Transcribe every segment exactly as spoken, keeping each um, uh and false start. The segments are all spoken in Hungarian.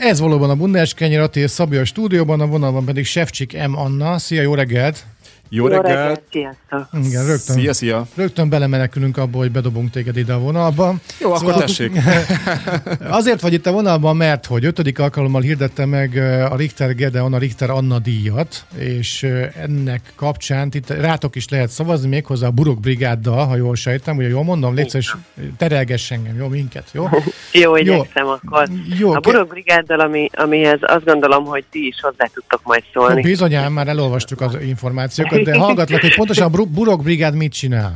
Ez valóban a Bundás kenyér, Attila Szabi a stúdióban, a vonalban pedig Sefcsik M. Anna. Szia, jó reggelt! Jó reggelt! Sziasztok! Igen, rögtön, Szia, szia! Rögtön belemenekülünk abba, hogy bedobunk téged ide a vonalba. Jó, szóval akkor tessék! Azért vagy itt a vonalban, mert hogy ötödik alkalommal hirdette meg a Richter Gedeon a Richter Anna díjat, és ennek kapcsán itt rátok is lehet szavazni, méghozzá a Burok Brigáddal, ha jól sejtem, ugye jól mondom, légy szíves, terelgess engem, jó, minket, jó? Jó, igyekszem akkor. Jó, a Burok Brigáddal, ami, amihez azt gondolom, hogy ti is hozzá tudtok majd szólni. Bizonyán, már elolvastuk az információkat, de hallgatlak, hogy pontosan a Burok Brigád mit csinál?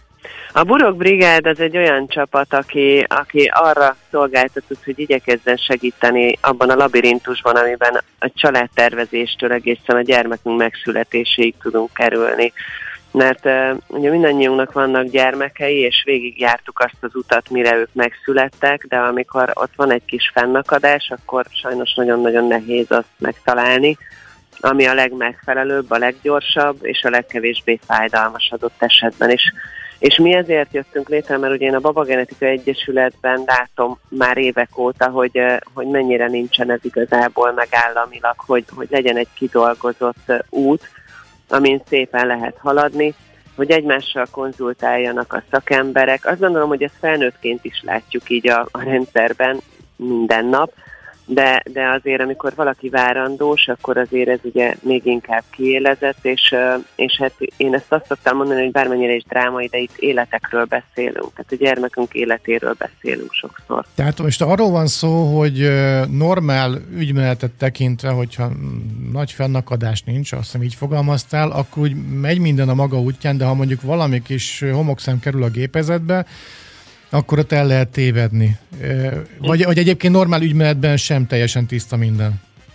A Burok Brigád az egy olyan csapat, aki, aki arra szolgáltatott, hogy igyekezzen segíteni abban a labirintusban, amiben a családtervezéstől egészen a gyermekünk megszületéséig tudunk kerülni. Mert uh, ugye mindannyiunknak vannak gyermekei, és végigjártuk azt az utat, mire ők megszülettek, de amikor ott van egy kis fennakadás, akkor sajnos nagyon-nagyon nehéz azt megtalálni, ami a legmegfelelőbb, a leggyorsabb, és a legkevésbé fájdalmas adott esetben. És, és mi ezért jöttünk létre, mert ugye én a Babagenetika Egyesületben látom már évek óta, hogy, hogy mennyire nincsen ez igazából megállamilag, hogy, hogy legyen egy kidolgozott út, amin szépen lehet haladni, hogy egymással konzultáljanak a szakemberek. Azt gondolom, hogy ezt felnőttként is látjuk így a, a rendszerben minden nap, de, de azért, amikor valaki várandós, akkor azért ez ugye még inkább kiélezett, és, és hát én ezt azt szoktam mondani, hogy bármennyire is drámai, de itt életekről beszélünk, tehát a gyermekünk életéről beszélünk sokszor. Tehát most arról van szó, hogy normál ügymenetet tekintve, hogyha nagy fennakadás nincs, azt hiszem így fogalmaztál, akkor úgy megy minden a maga útján, de ha mondjuk valami kis homokszem kerül a gépezetbe, akkor ott el lehet tévedni. Vagy, vagy egyébként normál ügymenetben sem teljesen tiszta minden.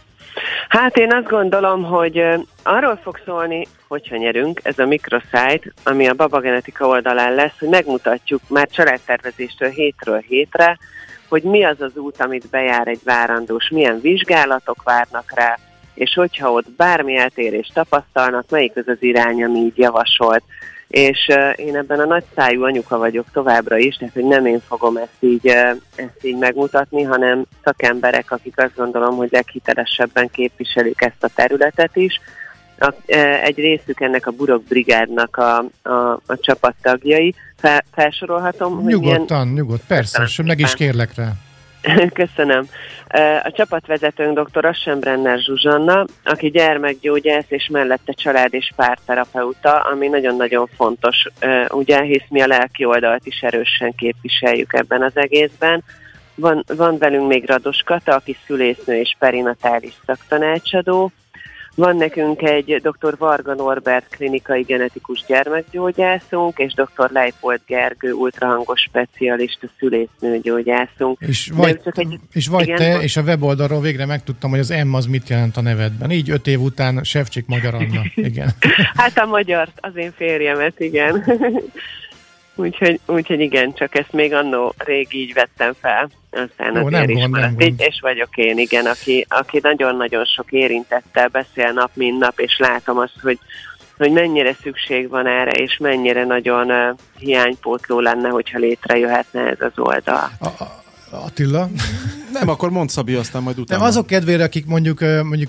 Hát én azt gondolom, hogy arról fog szólni, hogyha nyerünk, ez a microsite, ami a Babagenetika oldalán lesz, hogy megmutatjuk már családtervezéstől hétről hétre, hogy mi az az út, amit bejár egy várandós, milyen vizsgálatok várnak rá, és hogyha ott bármi eltérést tapasztalnak, melyik az az irány, ami így javasolt. És uh, én ebben a nagyszájú anyuka vagyok továbbra is, tehát hogy nem én fogom ezt így, uh, ezt így megmutatni, hanem szakemberek, akik azt gondolom, hogy leghitelesebben képviselik ezt a területet is. A, uh, egy részük ennek a Burok Brigádnak a, a, a csapattagjai. Fel, felsorolhatom? Nyugodtan, milyen... nyugodt, persze, és meg is kérlek rá. Köszönöm. A csapatvezetőnk dr. Assenbrenner Zsuzsanna, aki gyermekgyógyász és mellette család- és párterapeuta, ami nagyon-nagyon fontos, ugye, hisz mi a lelki oldalt is erősen képviseljük ebben az egészben. Van, van velünk még Rados Kata, aki szülésznő és perinatális szaktanácsadó. Van nekünk egy dr. Varga Norbert klinikai genetikus gyermekgyógyászunk, és dr. Leipold Gergő ultrahangos specialista szülésznőgyógyászunk. És vagy, egy, és vagy igen, te, és a weboldalról végre megtudtam, hogy az M az mit jelent a nevedben. Így öt év után Sefcsik Magyar Anna. Igen. Hát a magyar, az én férjemet, igen. Úgyhogy, úgyhogy igen, csak ezt még annó rég így vettem fel, aztán Ó, azért is gond, maradt. Így, és vagyok én, igen, aki, aki nagyon-nagyon sok érintettel beszél nap, mint nap, és látom azt, hogy, hogy mennyire szükség van erre, és mennyire nagyon uh, hiánypótló lenne, hogyha létrejöhetne ez az oldal. A, a, Attila? Nem, akkor mondd, Szabi, aztán majd utána. Nem, azok kedvére, akik mondjuk, mondjuk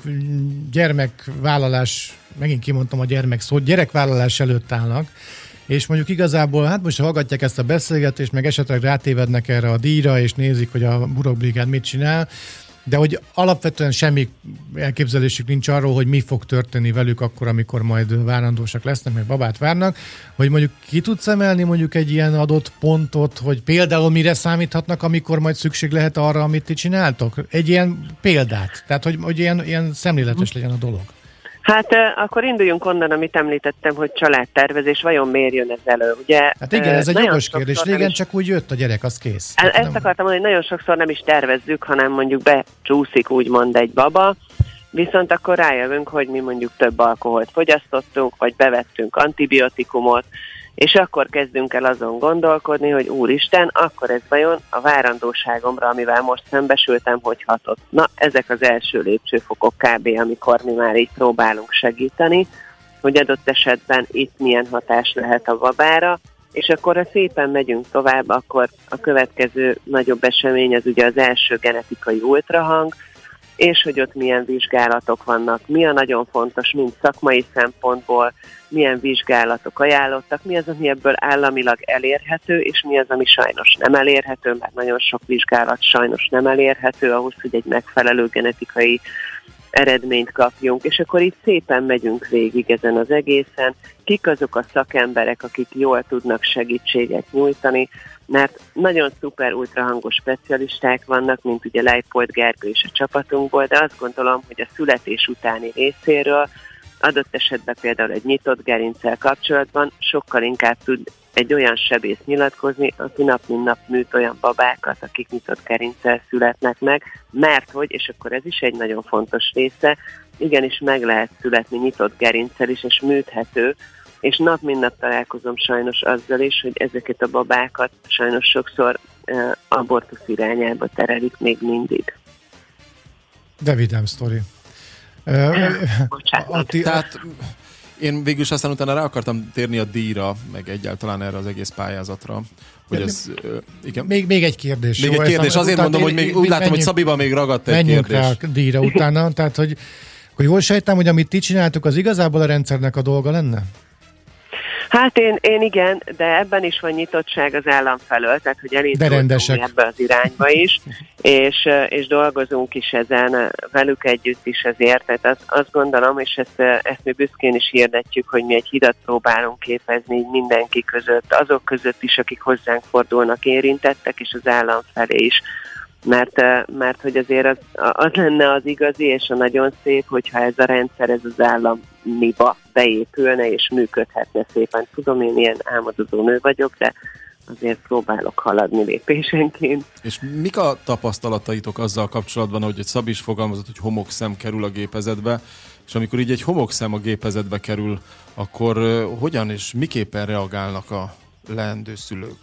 gyermekvállalás, megint kimondtam a gyermek szót, gyerekvállalás előtt állnak, és mondjuk igazából, hát most hallgatják ezt a beszélgetést, meg esetleg rátévednek erre a díjra, és nézik, hogy a Burok Brigád mit csinál, de hogy alapvetően semmi elképzelésük nincs arról, hogy mi fog történni velük akkor, amikor majd várandósak lesznek, meg babát várnak, hogy mondjuk ki tudsz emelni mondjuk egy ilyen adott pontot, hogy például mire számíthatnak, amikor majd szükség lehet arra, amit ti csináltok? Egy ilyen példát, tehát hogy, hogy ilyen, ilyen szemléletes legyen a dolog. Hát akkor induljunk onnan, amit említettem, hogy családtervezés, vajon miért jön ez elő, ugye? Hát igen, ez egy jogos kérdés. Régen is... csak úgy jött a gyerek, az kész. Ezt nem... akartam mondani, hogy nagyon sokszor nem is tervezzük, hanem mondjuk becsúszik úgymond egy baba, viszont akkor rájövünk, hogy mi mondjuk több alkoholt fogyasztottunk, vagy bevettünk antibiotikumot, és akkor kezdünk el azon gondolkodni, hogy úristen, akkor ez vajon a várandóságomra, amivel most szembesültem, hogy hatott. Na, ezek az első lépcsőfokok kb., amikor mi már így próbálunk segíteni, hogy adott esetben itt milyen hatás lehet a babára, és akkor ha szépen megyünk tovább, akkor a következő nagyobb esemény az ugye az első genetikai ultrahang, és hogy ott milyen vizsgálatok vannak, mi a nagyon fontos, mind szakmai szempontból, milyen vizsgálatok ajánlottak, mi az, ami ebből államilag elérhető, és mi az, ami sajnos nem elérhető, mert nagyon sok vizsgálat sajnos nem elérhető ahhoz, hogy egy megfelelő genetikai eredményt kapjunk, és akkor itt szépen megyünk végig ezen az egészen, kik azok a szakemberek, akik jól tudnak segítséget nyújtani, mert nagyon szuper ultrahangos specialisták vannak, mint ugye Leipold Gergő és a csapatunkból, de azt gondolom, hogy a születés utáni részéről adott esetben például egy nyitott gerinccel kapcsolatban sokkal inkább tud egy olyan sebész nyilatkozni, aki nap mint nap műt olyan babákat, akik nyitott gerinccel születnek meg, mert hogy, és akkor ez is egy nagyon fontos része, igenis meg lehet születni nyitott gerinccel is, és műthető, és nap mint nap találkozom sajnos azzal is, hogy ezeket a babákat sajnos sokszor uh, abortusz irányába terelik még mindig. De vidám sztori. Bocsánat. Atti, tehát én végül is aztán utána rá akartam térni a díjra, meg egyáltalán erre az egész pályázatra. Hogy ez, igen. Még, még egy kérdés. Még jó, egy kérdés. Azért mondom, hogy még úgy látom, hogy Szabiban még ragadt egy menjünk kérdés. Menjünk rá a díjra utána. Tehát, hogy, hogy jól sejtem, hogy amit ti csináltuk, az igazából a rendszernek a dolga lenne? Hát én, én igen, de ebben is van nyitottság az állam felől, tehát hogy elindultunk ebbe az irányba is, és, és dolgozunk is ezen velük együtt is ezért. Tehát azt, azt gondolom, és ezt, ezt mi büszkén is hirdetjük, hogy mi egy hidat próbálunk képezni mindenki között, azok között is, akik hozzánk fordulnak érintettek, és az állam felé is. Mert, mert hogy azért az, az lenne az igazi, és a nagyon szép, hogyha ez a rendszer, ez az államiba beépülne, és működhetne szépen. Tudom, én ilyen álmodozó nő vagyok, de azért próbálok haladni lépésenként. És mik a tapasztalataitok azzal kapcsolatban, hogy egy Szabi is fogalmazott, hogy homokszem kerül a gépezetbe, és amikor így egy homokszem a gépezetbe kerül, akkor uh, hogyan és miképpen reagálnak a leendő szülők?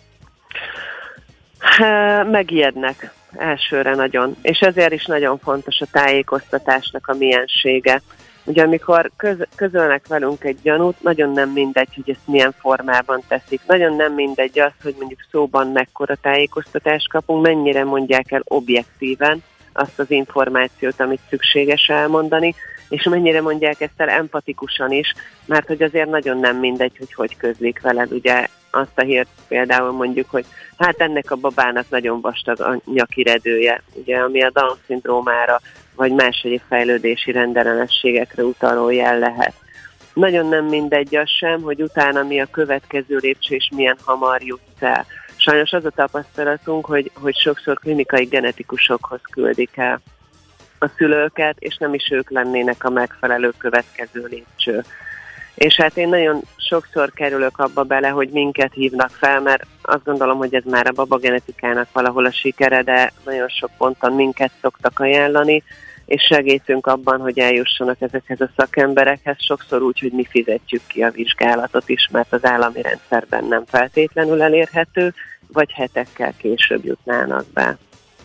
Megijednek elsőre nagyon, és ezért is nagyon fontos a tájékoztatásnak a miensége. Ugye amikor köz, közölnek velünk egy gyanút, nagyon nem mindegy, hogy ezt milyen formában teszik. Nagyon nem mindegy az, hogy mondjuk szóban mekkora tájékoztatást kapunk, mennyire mondják el objektíven azt az információt, amit szükséges elmondani, és mennyire mondják ezt el empatikusan is, mert hogy azért nagyon nem mindegy, hogy hogy közlik veled. Ugye azt a hírt például mondjuk, hogy hát ennek a babának nagyon vastag a nyakiredője, ugye, ami a Down-szindrómára vagy más egyéb fejlődési rendellenességekre utaló jel lehet. Nagyon nem mindegy az sem, hogy utána mi a következő lépcső és milyen hamar jutsz el. Sajnos az a tapasztalatunk, hogy, hogy sokszor klinikai genetikusokhoz küldik el a szülőket, és nem is ők lennének a megfelelő következő lépcső. És hát én nagyon sokszor kerülök abba bele, hogy minket hívnak fel, mert azt gondolom, hogy ez már a babagenetikának valahol a sikere, de nagyon sok ponton minket szoktak ajánlani, és segítünk abban, hogy eljussanak ezekhez a szakemberekhez, sokszor úgy, hogy mi fizetjük ki a vizsgálatot is, mert az állami rendszerben nem feltétlenül elérhető, vagy hetekkel később jutnának be.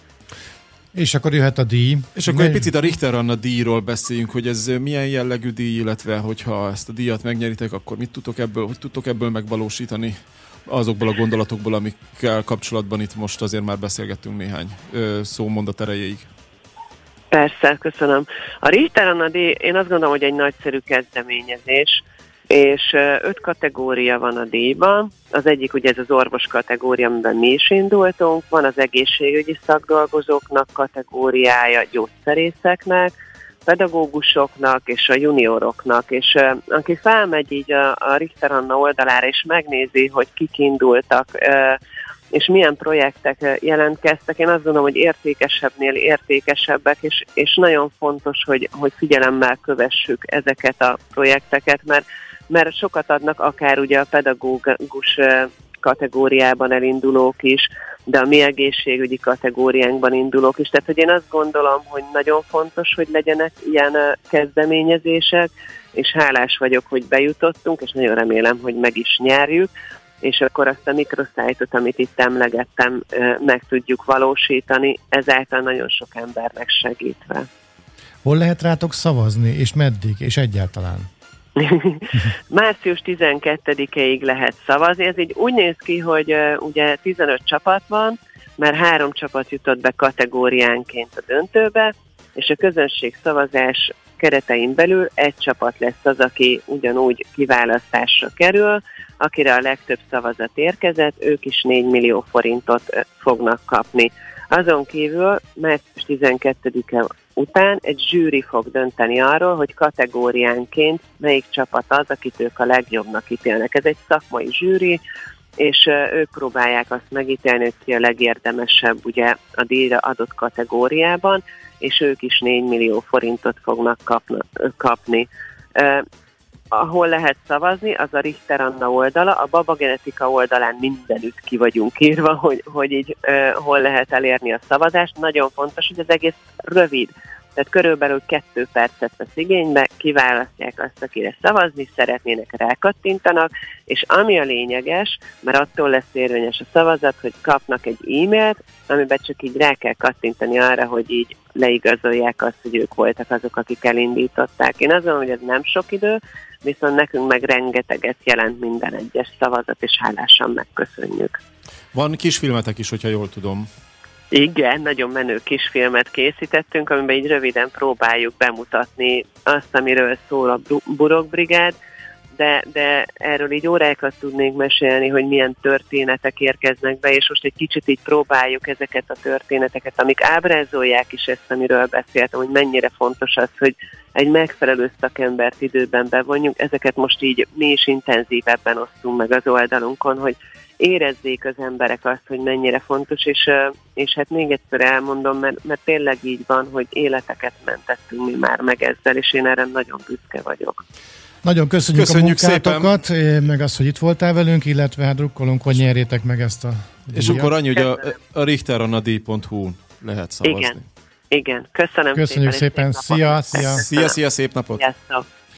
És akkor jöhet a díj. És akkor egy picit a Richter Anna díjról beszéljünk, hogy ez milyen jellegű díj, illetve hogyha ezt a díjat megnyeritek, akkor mit tudtok ebből, hogy tudtok ebből megvalósítani azokból a gondolatokból, amikkel kapcsolatban itt most azért már beszélgettünk néhány ö, szómondat erejéig. Persze, köszönöm. A Richter Anna díj, én azt gondolom, hogy egy nagyszerű kezdeményezés, és öt kategória van a díjban. Az egyik ugye ez az orvos kategória, amiben mi is indultunk, van az egészségügyi szakdolgozóknak kategóriája, gyógyszerészeknek, pedagógusoknak és a junioroknak, és uh, aki felmegy így a, a Richter Anna oldalára és megnézi, hogy kik indultak, uh, és milyen projektek jelentkeztek, én azt gondolom, hogy értékesebbnél értékesebbek, és, és nagyon fontos, hogy, hogy figyelemmel kövessük ezeket a projekteket, mert mert sokat adnak akár ugye a pedagógus kategóriában elindulók is, de a mi egészségügyi kategóriánkban indulók is. Tehát, hogy én azt gondolom, hogy nagyon fontos, hogy legyenek ilyen kezdeményezések, és hálás vagyok, hogy bejutottunk, és nagyon remélem, hogy meg is nyerjük, és akkor azt a microsite-ot, amit itt emlegettem, meg tudjuk valósítani, ezáltal nagyon sok embernek segítve. Hol lehet rátok szavazni, és meddig, és egyáltalán? március tizenkettedikéig lehet szavazni. Ez így úgy néz ki, hogy uh, ugye tizenöt csapat van, mert három csapat jutott be kategóriánként a döntőbe, és a közönségszavazás keretein belül egy csapat lesz az, aki ugyanúgy kiválasztásra kerül, akire a legtöbb szavazat érkezett, ők is négy millió forintot fognak kapni. Azon kívül március tizenkettedike után egy zsűri fog dönteni arról, hogy kategóriánként melyik csapat az, akit ők a legjobbnak ítélnek. Ez egy szakmai zsűri, és ők próbálják azt megítélni, hogy ki a legérdemesebb ugye a díjra adott kategóriában, és ők is négy millió forintot fognak kapna, kapni. Uh, ahol lehet szavazni, az a Richter Anna oldala, a Baba Genetika oldalán mindenütt ki vagyunk írva, hogy, hogy így uh, hol lehet elérni a szavazást. Nagyon fontos, hogy az egész rövid, tehát körülbelül kettő percet vesz igénybe, kiválasztják azt, akire szavazni szeretnének, rákattintanak, és ami a lényeges, mert attól lesz érvényes a szavazat, hogy kapnak egy e-mailt, amiben csak így rá kell kattintani arra, hogy így leigazolják azt, hogy ők voltak azok, akik elindították. Én azt mondom, hogy ez nem sok idő, viszont nekünk meg rengeteget jelent minden egyes szavazat, és hálásan megköszönjük. Van kisfilmetek is, hogyha jól tudom. Igen, nagyon menő kisfilmet készítettünk, amiben így röviden próbáljuk bemutatni azt, amiről szól a Burokbrigád, de, de erről így órákat tudnék mesélni, hogy milyen történetek érkeznek be, és most egy kicsit így próbáljuk ezeket a történeteket, amik ábrázolják is ezt, amiről beszéltem, hogy mennyire fontos az, hogy egy megfelelő szakembert időben bevonjunk, ezeket most így mi is intenzívebben osztunk meg az oldalunkon, hogy érezzék az emberek azt, hogy mennyire fontos, és, és hát még egyszer elmondom, mert, mert tényleg így van, hogy életeket mentettünk mi már meg ezzel, és én erre nagyon büszke vagyok. Nagyon köszönjük, köszönjük a munkátokat, szépen. Meg azt, hogy itt voltál velünk, illetve hát drukkolunk, hogy nyerjétek meg ezt a díjat. És akkor annyi, hogy a, a richter anna díj pont hu lehet szavazni. Igen, igen. Köszönöm Köszönjük szépen, szépen. szia, szia. Szia, szia, szép napot. Sziasztok.